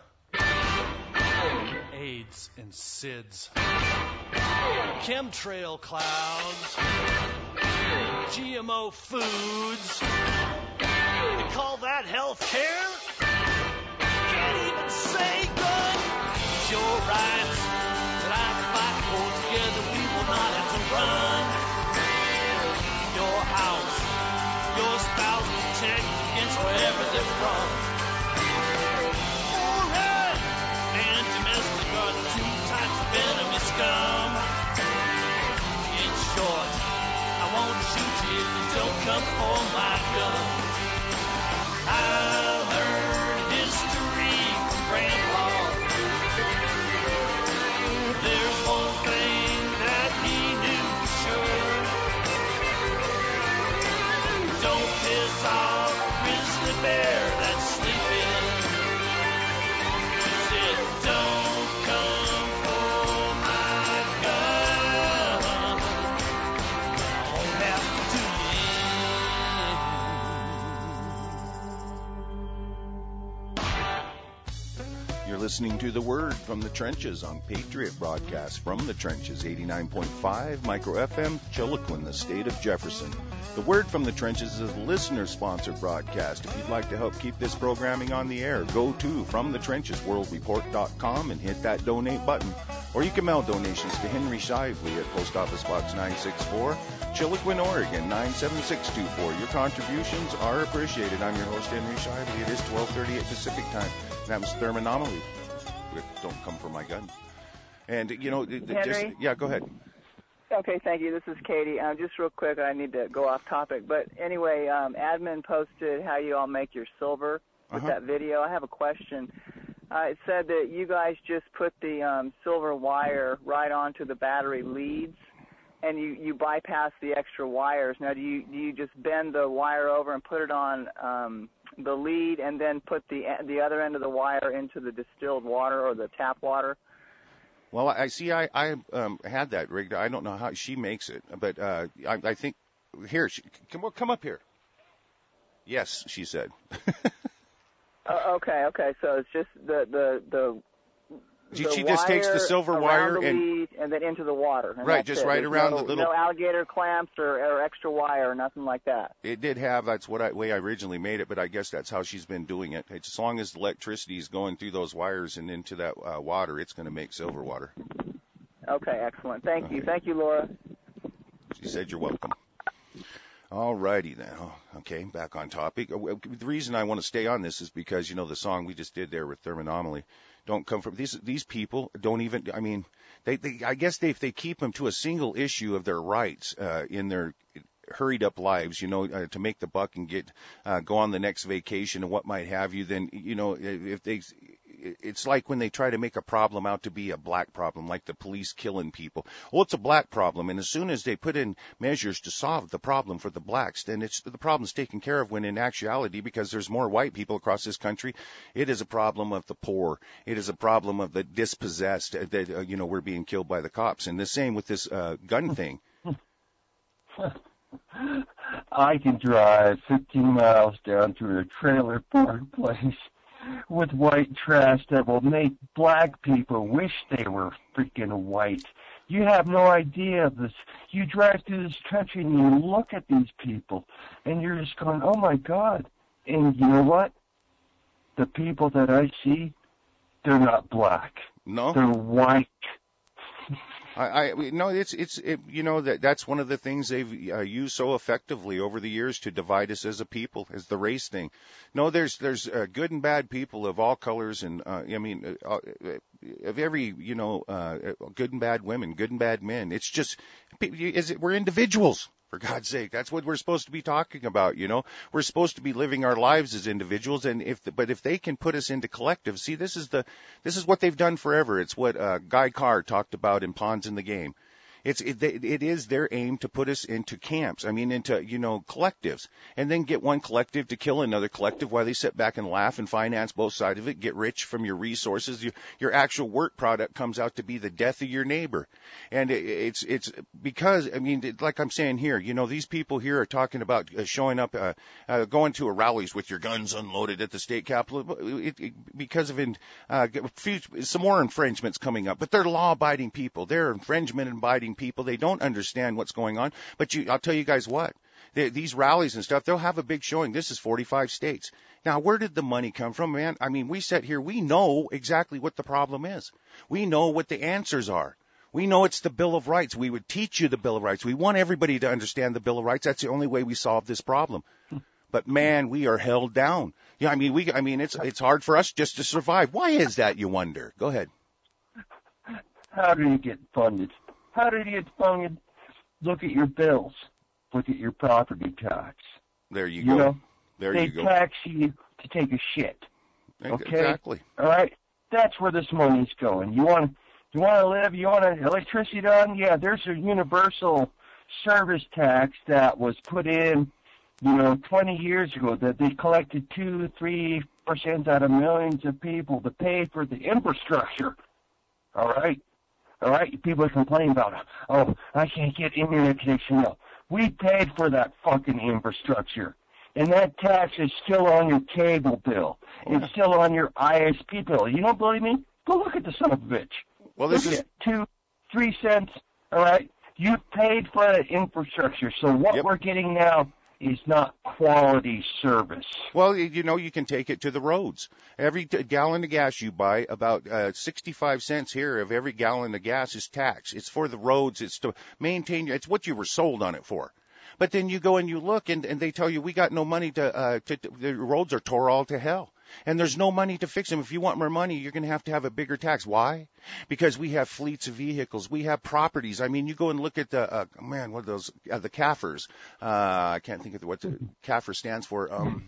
AIDS and SIDS, chemtrail clouds, G M O foods. You call that health care? Can't even say good. It's your rights that I fight for. Together we will not have to run. Your house, your spouse, protect against wherever they're from. Foreign and domestic are the two types of enemy scum. In short, I won't shoot you if you don't come for my gun. I learned history from Grandpa. There's one thing that he knew for sure. Don't piss off a grizzly bear that's sleeping. He said, don't come for my gun. I won't have to do it. You're listening to The Word from the Trenches on Patriot Broadcast from the Trenches, eighty-nine point five Micro F M, Chiloquin, the state of Jefferson. The Word from the Trenches is a listener-sponsored broadcast. If you'd like to help keep this programming on the air, go to from the trenches world report dot com and hit that donate button. Or you can mail donations to Henry Shively at Post Office Box nine sixty-four, Chiloquin, Oregon nine seven six two four. Your contributions are appreciated. I'm your host, Henry Shively. It is twelve thirty-eight Pacific Time. That was Thermonomaly. Don't come for my gun. And, you know, Henry? just, yeah, go ahead. Okay, thank you. This is Katie. Um, just real quick, I need to go off topic. But anyway, um, admin posted how you all make your silver with Uh-huh. that video. I have a question. Uh, it said that you guys just put the um, silver wire right onto the battery leads, and you, you bypass the extra wires. Now, do you do you just bend the wire over and put it on um, the lead, and then put the the other end of the wire into the distilled water or the tap water? Well, I see. I I um, had that rigged. I don't know how she makes it, but uh, I, I think here. She, come come up here. Yes, she said. uh, okay, okay. So it's just the the the. She, the she just takes the silver wire the and lead and then into the water. And right, that's just it. right There's around no, the little. No alligator clamps or, or extra wire or nothing like that. It did have. That's what I, way I originally made it, but I guess that's how she's been doing it. It's, as long as the electricity is going through those wires and into that uh, water, it's going to make silver water. Okay, excellent. Thank okay. you. Thank you, Laura. She said you're welcome. All righty then. Oh, okay, back on topic. The reason I want to stay on this is because, you know, the song we just did there with Thermonomaly don't come from these these people don't even, I mean, they, they I guess they, if they keep them to a single issue of their rights uh, in their hurried up lives, you know, uh, to make the buck and get uh, go on the next vacation and what might have you, then, you know, if they, it's like when they try to make a problem out to be a black problem, like the police killing people. Well, it's a black problem, and as soon as they put in measures to solve the problem for the blacks, then it's the problem's taken care of, when in actuality, because there's more white people across this country, it is a problem of the poor. It is a problem of the dispossessed that, uh, you know, we're being killed by the cops. And the same with this uh, gun thing. I can drive fifteen miles down to a trailer park place with white trash that will make black people wish they were freaking white. You have no idea of this. You drive through this country and you look at these people and you're just going, oh my God. And you know what? The people that I see, they're not black. No? They're white. I, I no, it's it's it, you know that that's one of the things they've uh, used so effectively over the years to divide us as a people, is the race thing. No, there's there's uh, good and bad people of all colors, and uh, I mean uh, of every, you know, uh, good and bad women, good and bad men. It's just, is it, we're individuals. For God's sake, that's what we're supposed to be talking about, you know. We're supposed to be living our lives as individuals, and if, the, but if they can put us into collectives, see, this is the, this is what they've done forever. It's what uh, Guy Carr talked about in Pawns in the Game. It's it, it is their aim to put us into camps. I mean, into, you know, collectives, and then get one collective to kill another collective while they sit back and laugh and finance both sides of it, get rich from your resources. Your, your actual work product comes out to be the death of your neighbor. And it, it's it's because, I mean, like I'm saying here, you know, these people here are talking about uh, showing up, uh, uh, going to a rallies with your guns unloaded at the state capitol, it, it, because of in, uh, some more infringements coming up. But they're law-abiding people. They're infringement-abiding people. They don't understand what's going on. But you, I'll tell you guys what, they, these rallies and stuff, they'll have a big showing. This is forty-five states. Now, where did the money come from, man? I mean, we sat here, we know exactly what the problem is. We know what the answers are. We know it's the Bill of Rights. We would teach you the Bill of Rights. We want everybody to understand the Bill of Rights. That's the only way we solve this problem. But man, we are held down. Yeah, I mean, we, I mean, it's it's hard for us just to survive. Why is that, you wonder? Go ahead. How do you get funded? How did you get funded? Look at your bills. Look at your property tax. There you, you go. Know, there they you go. tax you to take a shit. Okay? Exactly. All right? That's where this money's going. You want you want to live? You want electricity done? Yeah, there's a universal service tax that was put in, you know, twenty years ago, that they collected two, three percent out of millions of people to pay for the infrastructure. All right? All right? People are complaining about, oh, I can't get internet connection. No. We paid for that fucking infrastructure. And that tax is still on your cable bill. It's still on your I S P bill. You don't believe me? Go look at the son of a bitch. Well, this look is at it. two, three cents. All right. You paid for the infrastructure. So what Yep. we're getting now is not quality service. Well, you know, you can take it to the roads. Every t- gallon of gas you buy, about uh, sixty-five cents here of every gallon of gas is tax. It's for the roads. It's to maintain. It's what you were sold on it for. But then you go and you look, and, and they tell you we got no money to, uh, to, to. The roads are tore all to hell. And there's no money to fix them. If you want more money, you're going to have to have a bigger tax. Why? Because we have fleets of vehicles. We have properties. I mean, you go and look at the, uh, man, what are those, uh, the C A F Rs. Uh, I can't think of the, what the C A F R stands for. Um,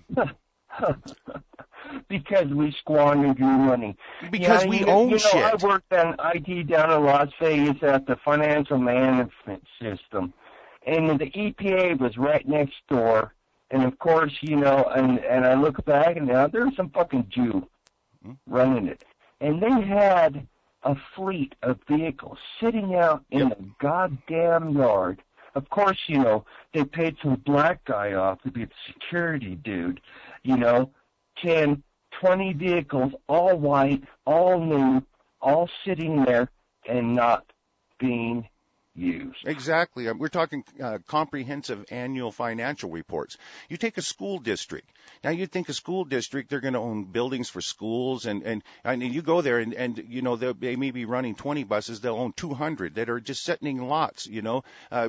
because we squandered your money. Because yeah, we you, own you know, shit. I worked on I T down in Las Vegas at the financial management system. And the E P A was right next door. And, of course, you know, and, and I look back, and now there's some fucking Jew running it. And they had a fleet of vehicles sitting out in Yep. the goddamn yard. Of course, you know, they paid some black guy off to be the security dude. You know, ten, twenty vehicles, all white, all new, all sitting there and not being used. Exactly. We're talking uh, comprehensive annual financial reports. You take a school district. Now, you'd think a school district, they're going to own buildings for schools, and, and, and you go there, and, and you know, they may be running twenty buses. They'll own two hundred that are just sitting in lots, you know, uh,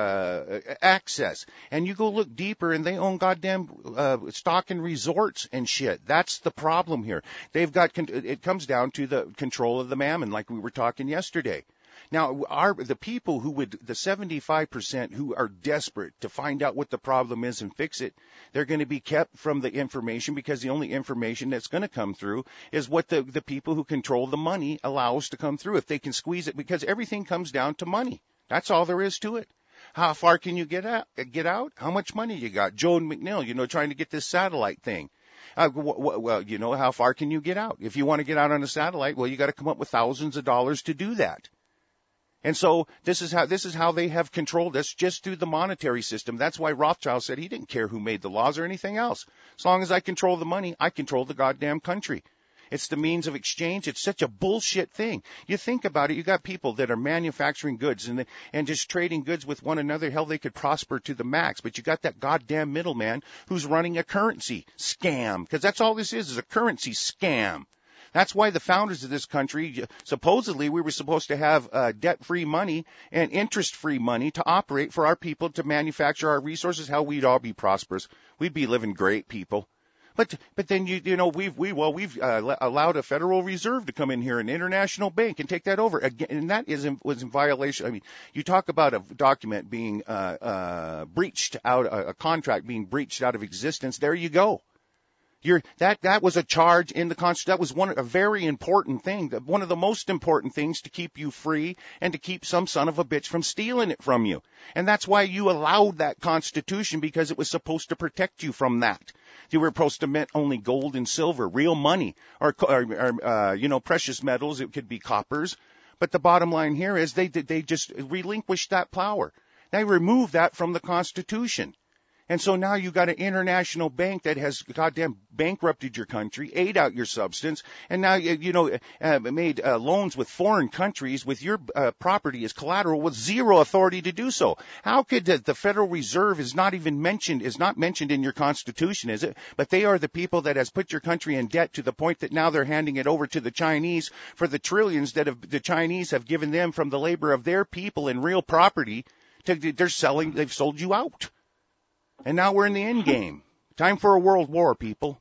uh, access. And you go look deeper, and they own goddamn uh, stock and resorts and shit. That's the problem here. They've got, it comes down to the control of the mammon, like we were talking yesterday. Now, our, the people who would, the seventy-five percent who are desperate to find out what the problem is and fix it, they're going to be kept from the information, because the only information that's going to come through is what the, the people who control the money allow us to come through. If they can squeeze it, because everything comes down to money. That's all there is to it. How far can you get out? Get out? How much money you got? Joe McNeil, you know, trying to get this satellite thing. Uh, w- w- well, you know, how far can you get out? If you want to get out on a satellite, well, you got to come up with thousands of dollars to do that. And so this is how this is how they have controlled us, just through the monetary system. That's why Rothschild said he didn't care who made the laws or anything else. As long as I control the money, I control the goddamn country. It's the means of exchange. It's such a bullshit thing. You think about it, you got people that are manufacturing goods and they, and just trading goods with one another. Hell, they could prosper to the max. But you got that goddamn middleman who's running a currency scam, because that's all this is, is a currency scam. That's why the founders of this country, supposedly we were supposed to have uh, debt-free money and interest-free money to operate for our people to manufacture our resources. How we'd all be prosperous. We'd be living great, people. But but then you you know we've we well we've uh, allowed a Federal Reserve to come in here, an international bank, and take that over again, and that is in, was in violation. I mean, you talk about a document being uh, uh, breached out, a, a contract being breached out of existence. There you go. You're, that that was a charge in the Constitution. That was one a very important thing, one of the most important things to keep you free and to keep some son of a bitch from stealing it from you. And that's why you allowed that Constitution, because it was supposed to protect you from that. You were supposed to mint only gold and silver, real money, or, or, or uh, you know, precious metals. It could be coppers. But the bottom line here is they they just relinquished that power. They removed that from the Constitution. And so now you got an international bank that has goddamn bankrupted your country, ate out your substance, and now, you know, uh, made uh, loans with foreign countries with your uh, property as collateral with zero authority to do so. How could the, the Federal Reserve is not even mentioned, is not mentioned in your Constitution, is it? But they are the people that has put your country in debt to the point that now they're handing it over to the Chinese for the trillions that have, the Chinese have given them from the labor of their people in real property. To, they're selling, they've sold you out. And now we're in the end game. Time for a world war, people.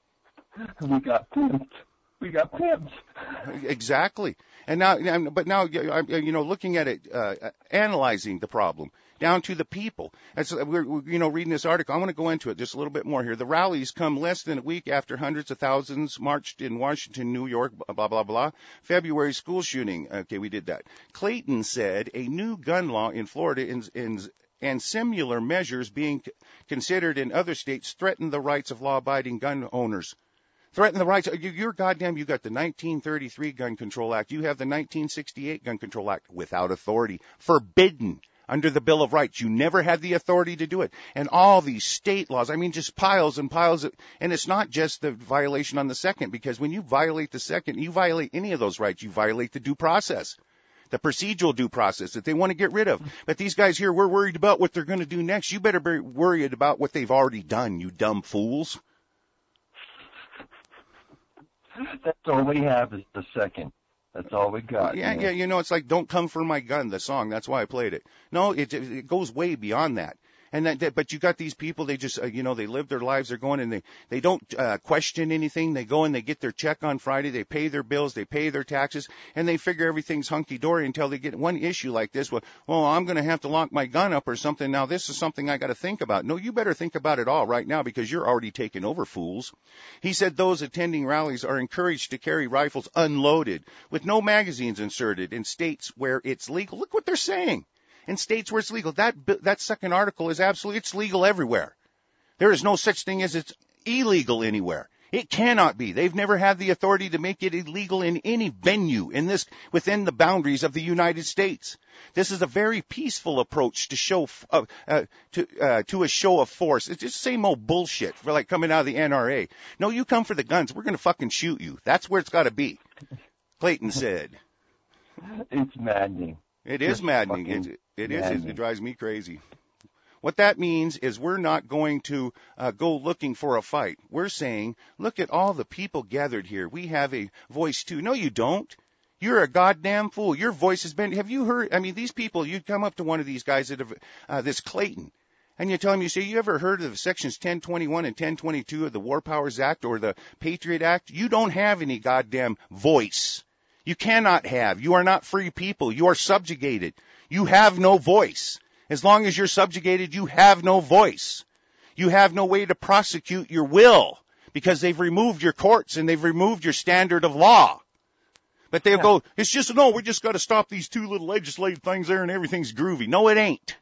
We got pimped. We got pimped. Exactly. And now, but now, you know, looking at it, uh, analyzing the problem down to the people. As we're, you know, reading this article, I want to go into it just a little bit more here. The rallies come less than a week after hundreds of thousands marched in Washington, New York, blah, blah, blah. February school shooting. Okay, we did that. Clayton said a new gun law in Florida in, in and similar measures being considered in other states threaten the rights of law-abiding gun owners. Threaten the rights. You're goddamn, you got the nineteen thirty-three Gun Control Act. You have the nineteen sixty-eight Gun Control Act without authority. Forbidden. under the Bill of Rights. You never had the authority to do it. And all these state laws, I mean, just piles and piles of, and it's not just the violation on the second, because when you violate the second, you violate any of those rights, you violate the due process, the procedural due process that they want to get rid of. But these guys here, we're worried about what they're going to do next. You better be worried about what they've already done, you dumb fools. That's all we have is the second. That's all we got. Yeah, man. yeah, you know, it's like Don't Come For My Gun, the song. That's why I played it. No, it it goes way beyond that. And that, that, but you got these people, they just, uh, you know, they live their lives, they're going and they, they don't uh, question anything. They go and they get their check on Friday, they pay their bills, they pay their taxes, and they figure everything's hunky-dory until they get one issue like this. Well, well I'm going to have to lock my gun up or something. Now, this is something I got to think about. No, you better think about it all right now, because you're already taking over, fools. He said those attending rallies are encouraged to carry rifles unloaded with no magazines inserted in states where it's legal. Look what they're saying. In states where it's legal. That that second article is absolutely, it's legal everywhere. There is no such thing as it's illegal anywhere. It cannot be. They've never had the authority to make it illegal in any venue in this, within the boundaries of the United States. This is a very peaceful approach to show, uh, uh, to, uh, to a show of force. It's just the same old bullshit for like coming out of the N R A. No, you come for the guns. We're going to fucking shoot you. That's where it's got to be. Clayton said. It's maddening. It is maddening. It, it is. It, it drives me crazy. What that means is we're not going to uh, go looking for a fight. We're saying, look at all the people gathered here. We have a voice too. No, you don't. You're a goddamn fool. Your voice has been, have you heard, I mean, these people, you come up to one of these guys that have, uh, this Clayton, and you tell him, you say, you ever heard of sections ten twenty-one and ten twenty-two of the War Powers Act or the Patriot Act? You don't have any goddamn voice. You cannot have. You are not free people. You are subjugated. You have no voice. As long as you're subjugated, you have no voice. You have no way to prosecute your will because they've removed your courts and they've removed your standard of law. But they'll yeah. go, it's just, no, we just got to stop these two little legislative things there and everything's groovy. No, it ain't.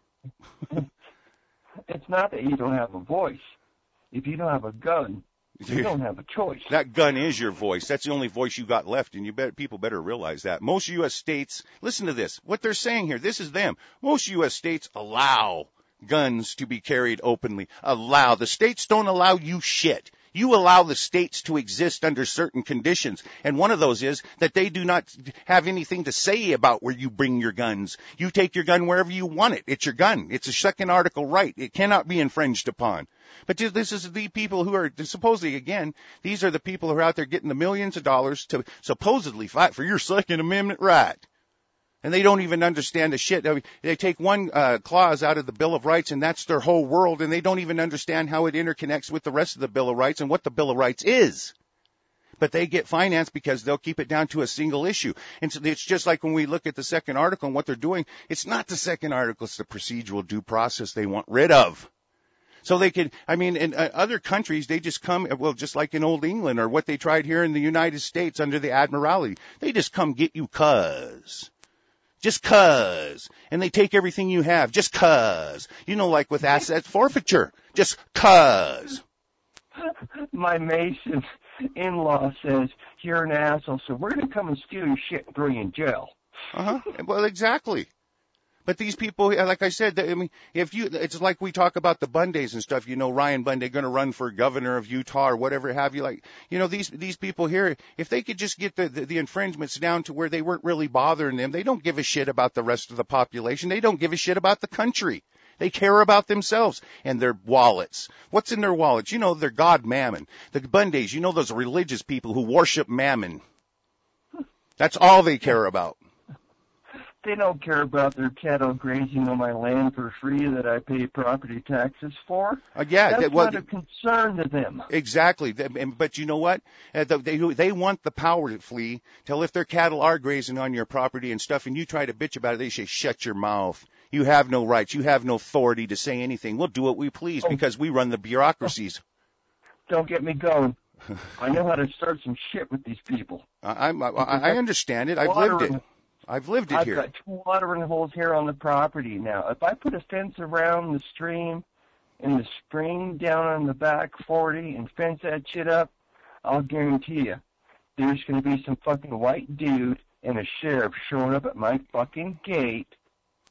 It's not that you don't have a voice. If you don't have a gun, you don't have a choice. That gun is your voice. That's the only voice you got left, and you bet people better realize that. Most U S states, listen to this, what they're saying here, this is them. Most U S states allow guns to be carried openly. Allow. The states don't allow you shit. You allow the states to exist under certain conditions, and one of those is that they do not have anything to say about where you bring your guns. You take your gun wherever you want it. It's your gun. It's a second article right. It cannot be infringed upon. But this is the people who are supposedly, again, these are the people who are out there getting the millions of dollars to supposedly fight for your Second Amendment right. And they don't even understand the shit. I mean, they take one uh, clause out of the Bill of Rights, and that's their whole world, and they don't even understand how it interconnects with the rest of the Bill of Rights and what the Bill of Rights is. But they get financed because they'll keep it down to a single issue. And so it's just like when we look at the second article and what they're doing, it's not the second article, it's the procedural due process they want rid of. So they could, I mean, in uh, other countries, they just come, well, just like in Old England or what they tried here in the United States under the Admiralty. They just come get you cuz. Just cuz. And they take everything you have, just cuz. You know, like with asset forfeiture, just cuz. My Mason in-law says, you're an asshole, so we're going to come and steal your shit and throw you in jail. Uh-huh. Well, exactly. But these people, like I said, I mean, if you, it's like we talk about the Bundys and stuff, you know, Ryan Bundy going to run for governor of Utah or whatever have you. Like, you know, these, these people here, if they could just get the, the, the infringements down to where they weren't really bothering them, they don't give a shit about the rest of the population. They don't give a shit about the country. They care about themselves and their wallets. What's in their wallets? You know, their God Mammon. The Bundys, you know, those religious people who worship Mammon. That's all they care about. They don't care about their cattle grazing on my land for free that I pay property taxes for. Uh, yeah, That's that, well, not a concern to them. Exactly. But you know what? Uh, they, they want the power to flee till if their cattle are grazing on your property and stuff and you try to bitch about it, they say, shut your mouth. You have no rights. You have no authority to say anything. We'll do what we please oh. because we run the bureaucracies. Don't get me going. I know how to start some shit with these people. I, I, I understand it. I've lived it. I've lived it I've here. I've got two watering holes here on the property now. If I put a fence around the stream in the spring down on the back forty and fence that shit up, I'll guarantee you there's going to be some fucking white dude and a sheriff showing up at my fucking gate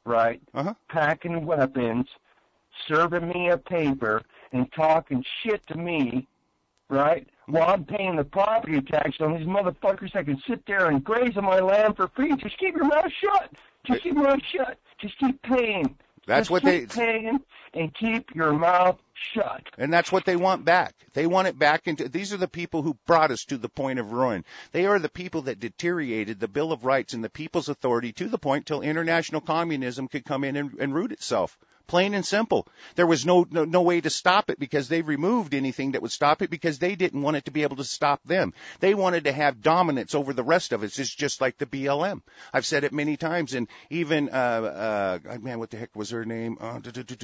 right, Uh-huh. packing weapons, serving me a paper, and talking shit to me, right, while I'm paying the property tax on these motherfuckers that can sit there and graze on my land for free. Just keep your mouth shut. Just keep your mouth shut. Just keep paying. That's Just what keep they paying and keep your mouth shut. And that's what they want back. They want it back into, these are the people who brought us to the point of ruin. They are the people that deteriorated the Bill of Rights and the people's authority to the point till international communism could come in and, and root itself. Plain and simple. There was no, no no way to stop it because they removed anything that would stop it because they didn't want it to be able to stop them. They wanted to have dominance over the rest of us. It's just like the B L M. I've said it many times, and even uh uh man, what the heck was her name? Uh,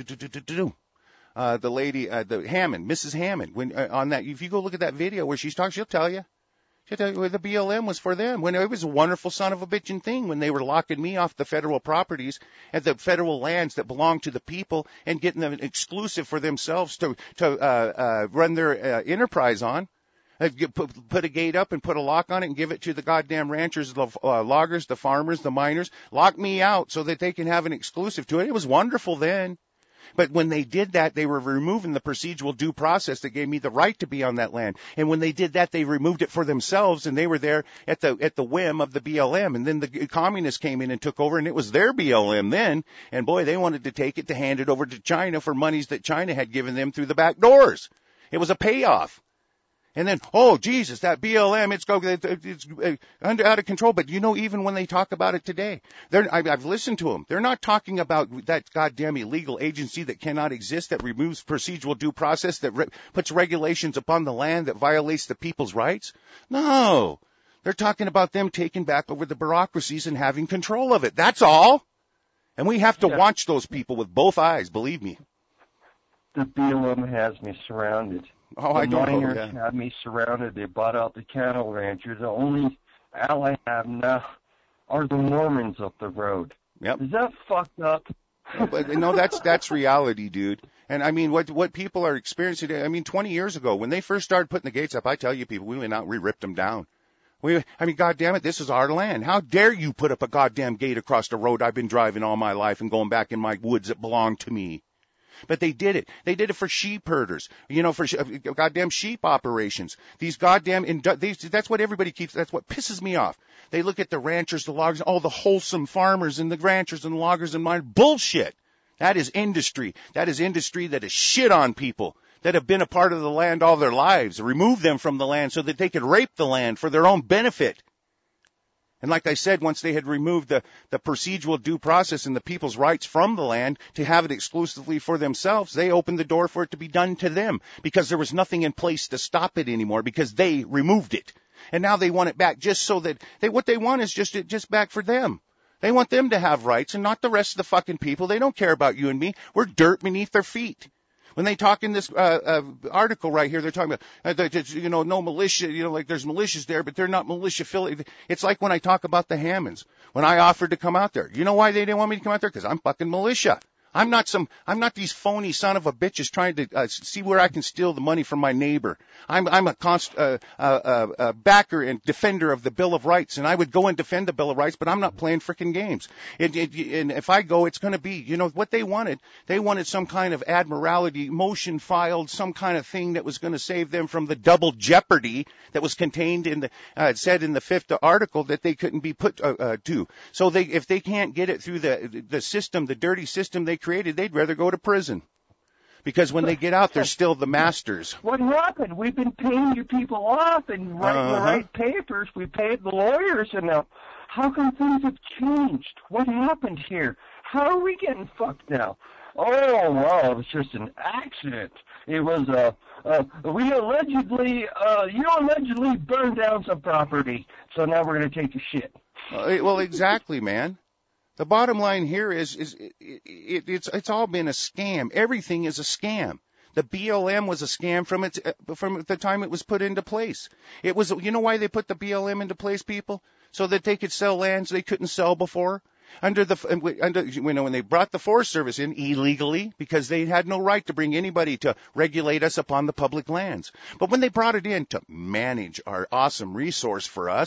uh the lady, uh, the Hammond, Missus Hammond. When uh, on that, if you go look at that video where she's talking, she'll tell you. The B L M was for them. When it was a wonderful son of a bitchin' thing when they were locking me off the federal properties and the federal lands that belong to the people and getting them exclusive for themselves to to uh, uh, run their uh, enterprise on. Put, put a gate up and put a lock on it and give it to the goddamn ranchers, the uh, loggers, the farmers, the miners. Lock me out so that they can have an exclusive to it. It was wonderful then. But when they did that, they were removing the procedural due process that gave me the right to be on that land. And when they did that, they removed it for themselves, and they were there at the at the whim of the B L M. And then the communists came in and took over, and it was their B L M then. And boy, they wanted to take it to hand it over to China for monies that China had given them through the back doors. It was a payoff. And then, oh, Jesus, that B L M, it's, go, it's under, out of control. But, you know, even when they talk about it today, they're, I've listened to them. They're not talking about that goddamn illegal agency that cannot exist, that removes procedural due process, that re- puts regulations upon the land, that violates the people's rights. No. They're talking about them taking back over the bureaucracies and having control of it. That's all. And we have to yeah. watch those people with both eyes, believe me. The B L M has me surrounded. Oh, the I don't miners know. Yeah. have me surrounded. They bought out the cattle ranchers. The only ally I have now are the Mormons up the road. Yep. Is that fucked up? But no, that's that's reality, dude. And I mean, what what people are experiencing. I mean, twenty years ago when they first started putting the gates up, I tell you, people, we went out and we ripped them down. We, I mean, God damn it, this is our land. How dare you put up a goddamn gate across the road I've been driving all my life and going back in my woods that belong to me? But they did it. They did it for sheep herders, you know, for sh- goddamn sheep operations. These goddamn, indu- these, that's what everybody keeps, that's what pisses me off. They look at the ranchers, the loggers, all the wholesome farmers and the ranchers and the loggers and miners. Bullshit. That is industry. That is industry that is shit on people that have been a part of the land all their lives. Remove them from the land so that they could rape the land for their own benefit. And like I said, once they had removed the, the procedural due process and the people's rights from the land to have it exclusively for themselves, they opened the door for it to be done to them because there was nothing in place to stop it anymore because they removed it. And now they want it back just so that they, what they want is just, just back for them. They want them to have rights and not the rest of the fucking people. They don't care about you and me. We're dirt beneath their feet. When they talk in this uh, uh, article right here, they're talking about, uh, that, you know, no militia, you know, like there's militias there, but they're not militia affiliated. It's like when I talk about the Hammonds. When I offered to come out there, you know why they didn't want me to come out there? Because I'm fucking militia. I'm not some, I'm not these phony son of a bitches trying to uh, see where I can steal the money from my neighbor. I'm, I'm a const, uh, uh, uh, uh, backer and defender of the Bill of Rights, and I would go and defend the Bill of Rights, but I'm not playing frickin' games. It, it, and if I go, it's going to be, you know, what they wanted. They wanted some kind of admiralty motion filed, some kind of thing that was going to save them from the double jeopardy that was contained in the, uh, said in the fifth article that they couldn't be put uh, uh, to. So they, if they can't get it through the the system, the dirty system they created, they'd rather go to prison. Because when they get out, they're still the masters. What happened? We've been paying you people off and writing uh-huh. the right papers. We paid the lawyers, and now how come things have changed? What happened here? How are we getting fucked now? Oh, well, it was just an accident. It was, uh, uh we allegedly, uh, you allegedly burned down some property, so now we're going to take the shit. Uh, well, exactly, man. The bottom line here is, is it, it, it's it's all been a scam. Everything is a scam. The B L M was a scam from its from the time it was put into place. It was, you know why they put the B L M into place, people? So that they could sell lands they couldn't sell before. Under the under you know when they brought the Forest Service in illegally because they had no right to bring anybody to regulate us upon the public lands. But when they brought it in to manage our awesome resource for us,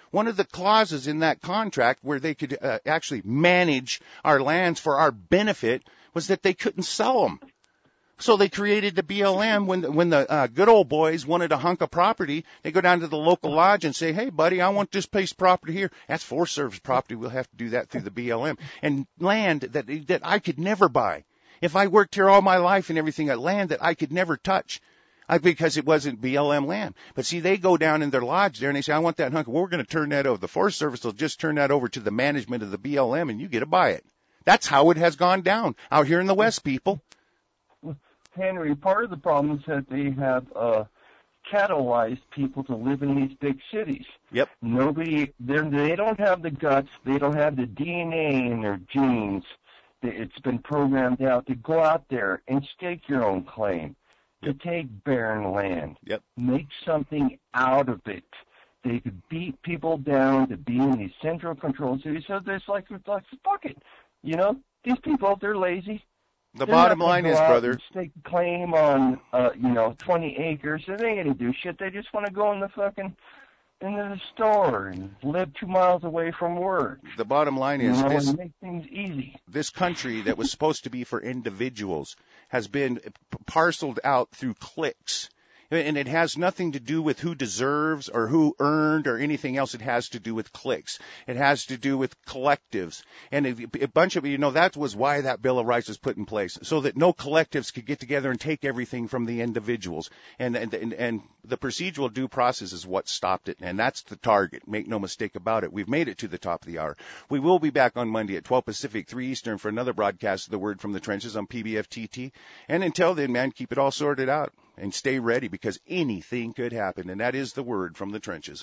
one of the clauses in that contract where they could uh, actually manage our lands for our benefit was that they couldn't sell them. So they created the B L M. When the, when the uh, good old boys wanted a hunk of property, they go down to the local lodge and say, hey, buddy, I want this piece of property here. That's Forest Service property. We'll have to do that through the B L M. And land that that I could never buy. If I worked here all my life and everything, uh, land that I could never touch. I, because it wasn't B L M land. But see, they go down in their lodge there and they say, I want that hunk. Well, we're going to turn that over. The Forest Service will just turn that over to the management of the B L M and you get to buy it. That's how it has gone down out here in the West, people. Henry, part of the problem is that they have uh, catalyzed people to live in these big cities. Yep. Nobody, they don't have the guts, they don't have the D N A in their genes. It's been programmed out to go out there and stake your own claim, yep. to take barren land, yep. make something out of it. They could beat people down to be in these central control cities. So there's like, like fuck it, you know. These people, they're lazy. The They're bottom not gonna line go is, out brother, and stake a claim on, uh, you know, twenty acres. They ain't gonna do shit. They just want to go in the fucking into the store and live two miles away from work. The bottom line is, you know, this, and make things easy. This country that was supposed to be for individuals has been p- parceled out through cliques. And it has nothing to do with who deserves or who earned or anything else. It has to do with cliques. It has to do with collectives. And a, a bunch of, you know, that was why that Bill of Rights was put in place, so that no collectives could get together and take everything from the individuals. And, and, and, and the procedural due process is what stopped it. And that's the target. Make no mistake about it. We've made it to the top of the hour. We will be back on Monday at twelve Pacific, three Eastern for another broadcast of the Word from the Trenches on P B F T T. And until then, man, keep it all sorted out. And stay ready, because anything could happen. And that is the Word from the Trenches.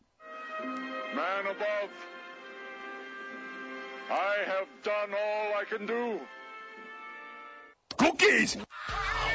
Man above, I have done all I can do. Cookies!